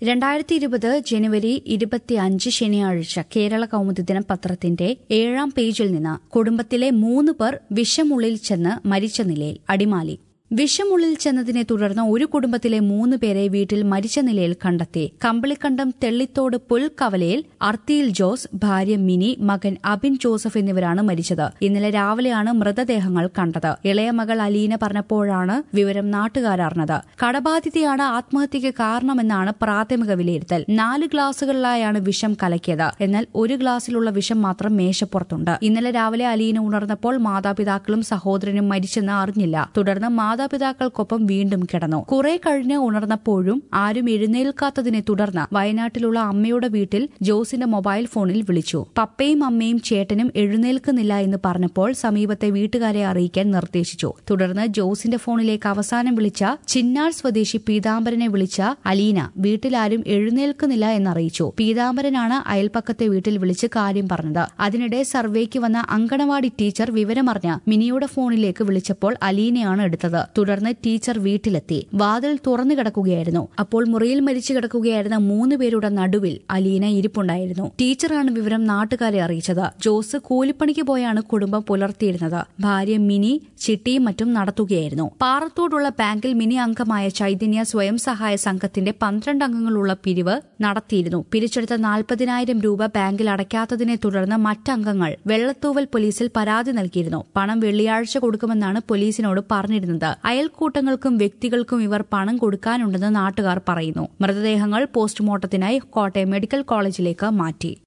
2020 ജനുവരി 25 ശനിയാഴ്ച കേരള കൗമുദി ദിനപത്രത്തിന്റെ 7-ാം പേജിൽ നിന്ന് കുടുംബത്തിലെ 3 പേർ വിഷമുള്ളിൽ ചെന്ന് മരിച്ച നിലയിൽ അടിമാലി. വിഷമുള്ളിൽ ചെന്നതിനെ തുടർന്ന് ഒരു കുടുംബത്തിലെ 3 പേരെ വീട്ടിൽ മരിച്ച നിലയിൽ കണ്ടെത്തി. കമ്പളിക്കണ്ടം തെള്ളിത്തോട് പുൽക്കവലയിൽ അർത്തിയിൽ ജോസ്, ഭാര്യ മിനി, മകൻ അബിൻ ജോസഫ് എന്നിവരാണ് മരിച്ചത്. ഇന്നലെ രാവിലെയാണ് മൃതദേഹങ്ങൾ കണ്ടത്. ഇളയ മകൾ അലീന പറഞ്ഞപ്പോഴാണ് വിവരം നാട്ടുകാരറിഞ്ഞത്. കടബാധിതയാണ് ആത്മഹത്യയ്ക്ക് കാരണമെന്നാണ് പ്രാഥമിക വിലയിരുത്തൽ. 4 ഗ്ലാസുകളിലായാണ് വിഷം കലക്കിയത്. എന്നാൽ ഒരു ഗ്ലാസിലുള്ള വിഷം മാത്രം മേശപ്പുറത്തുണ്ട്. ഇന്നലെ രാവിലെ അലീന ഉണർന്നപ്പോൾ മാതാപിതാക്കളും സഹോദരനും മരിച്ചെന്ന് അറിഞ്ഞില്ല. തുടർന്ന് മാതാപിതാക്കൾക്കൊപ്പം വീണ്ടും കിടന്നു. കുറെ കഴിഞ്ഞ് ഉണർന്നപ്പോഴും ആരും എഴുന്നേൽക്കാത്തതിനെ തുടർന്ന് വയനാട്ടിലുള്ള അമ്മയുടെ വീട്ടിൽ ജോസിന്റെ മൊബൈൽ ഫോണിൽ വിളിച്ചു. പപ്പയും അമ്മയും ചേട്ടനും എഴുന്നേൽക്കുന്നില്ല എന്ന് പറഞ്ഞപ്പോൾ സമീപത്തെ വീട്ടുകാരെ അറിയിക്കാൻ നിർദ്ദേശിച്ചു. തുടർന്ന് ജോസിന്റെ ഫോണിലേക്ക് അവസാനം വിളിച്ച ചിന്നാർ സ്വദേശി പീതാംബരനെ വിളിച്ച അലീന വീട്ടിലാരും എഴുന്നേൽക്കുന്നില്ല എന്നറിയിച്ചു. പീതാംബരനാണ് അയൽപ്പക്കത്തെ വീട്ടിൽ വിളിച്ച് കാര്യം പറഞ്ഞത്. അതിനിടെ സർവേക്ക് വന്ന അങ്കണവാടി ടീച്ചർ വിവരമറിഞ്ഞ് മിനിയുടെ ഫോണിലേക്ക് വിളിച്ചപ്പോൾ അലീനയാണ് എടുത്തത്. തുടർന്ന് ടീച്ചർ വീട്ടിലെത്തി. വാതിൽ തുറന്നു കിടക്കുകയായിരുന്നു. അപ്പോൾ മുറിയിൽ മരിച്ചു കിടക്കുകയായിരുന്ന 3 പേരുടെ നടുവിൽ അലീന ഇരിപ്പുണ്ടായിരുന്നു. ടീച്ചറാണ് വിവരം നാട്ടുകാരെ അറിയിച്ചത്. ജോസ് കൂലിപ്പണിക്ക് പോയാണ് കുടുംബം പുലർത്തിയിരുന്നത്. ഭാര്യ മിനി ചിട്ടിയും മറ്റും നടത്തുകയായിരുന്നു. പാറത്തോടുള്ള ബാങ്കിൽ മിനി അംഗമായ ചൈതന്യ സ്വയം സഹായ സംഘത്തിന്റെ 12 അംഗങ്ങളുള്ള പിരിവ് നടത്തിയിരുന്നു. പിരിച്ചെടുത്ത 40,000 രൂപ ബാങ്കിൽ അടയ്ക്കാത്തതിനെ തുടർന്ന് മറ്റംഗങ്ങൾ വെള്ളത്തൂവൽ പോലീസിൽ പരാതി നൽകിയിരുന്നു. പണം വെള്ളിയാഴ്ച കൊടുക്കുമെന്നാണ് പോലീസിനോട് പറഞ്ഞിരുന്നത്. അയൽക്കൂട്ടങ്ങൾക്കും വ്യക്തികൾക്കും ഇവർ പണം കൊടുക്കാനുണ്ടെന്ന് നാട്ടുകാർ പറയുന്നു. മൃതദേഹങ്ങൾ പോസ്റ്റ്മോർട്ടത്തിനായി കോട്ടയം മെഡിക്കൽ കോളേജിലേക്ക് മാറ്റി.